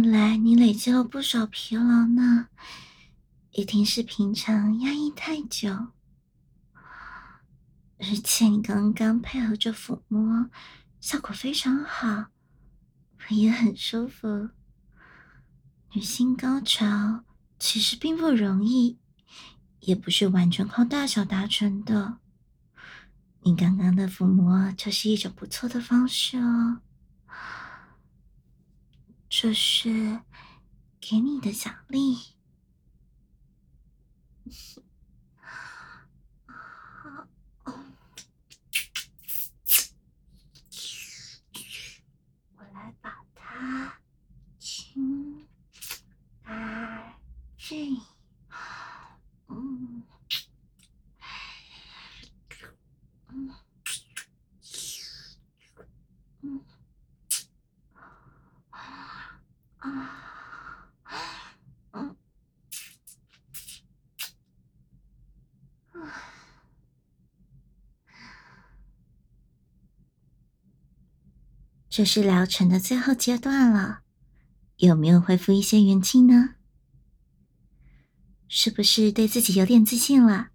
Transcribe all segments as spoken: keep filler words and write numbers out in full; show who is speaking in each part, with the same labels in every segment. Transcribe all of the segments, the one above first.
Speaker 1: 来你累积了不少疲劳呢，一定是平常压抑太久。而且你刚刚配合着抚摸，效果非常好，我也很舒服。女性高潮其实并不容易，也不是完全靠大小达成的。你刚刚的抚摸就是一种不错的方式哦。这是给你的奖励。我来把它清干净。嗯嗯嗯啊嗯这是疗程的最后阶段了，有没有恢复一些元气呢？是不是对自己有点自信了？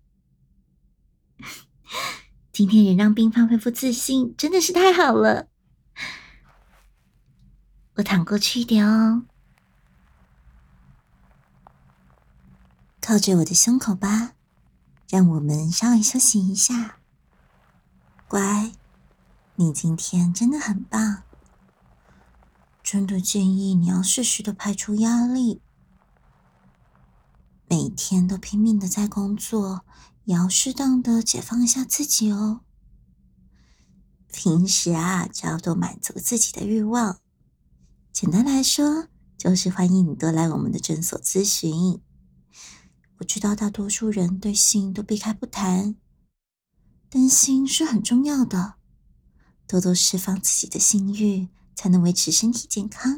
Speaker 1: 今天人让病患恢复自信，真的是太好了。我躺过去一点哦，靠着我的胸口吧，让我们稍微休息一下。乖，你今天真的很棒，真的建议你要适时的排除压力。每天都拼命的在工作，也要适当的解放一下自己哦。平时啊，就要多满足自己的欲望。简单来说，就是欢迎你多来我们的诊所咨询。我知道大多数人对性都避开不谈，但性是很重要的，多多释放自己的性欲，才能维持身体健康。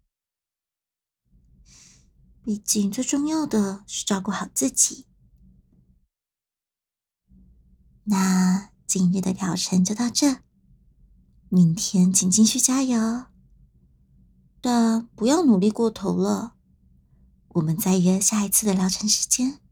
Speaker 1: 毕竟最重要的是照顾好自己。那今日的疗程就到这，明天请继续加油，但不要努力过头了。我们再约下一次的疗程时间。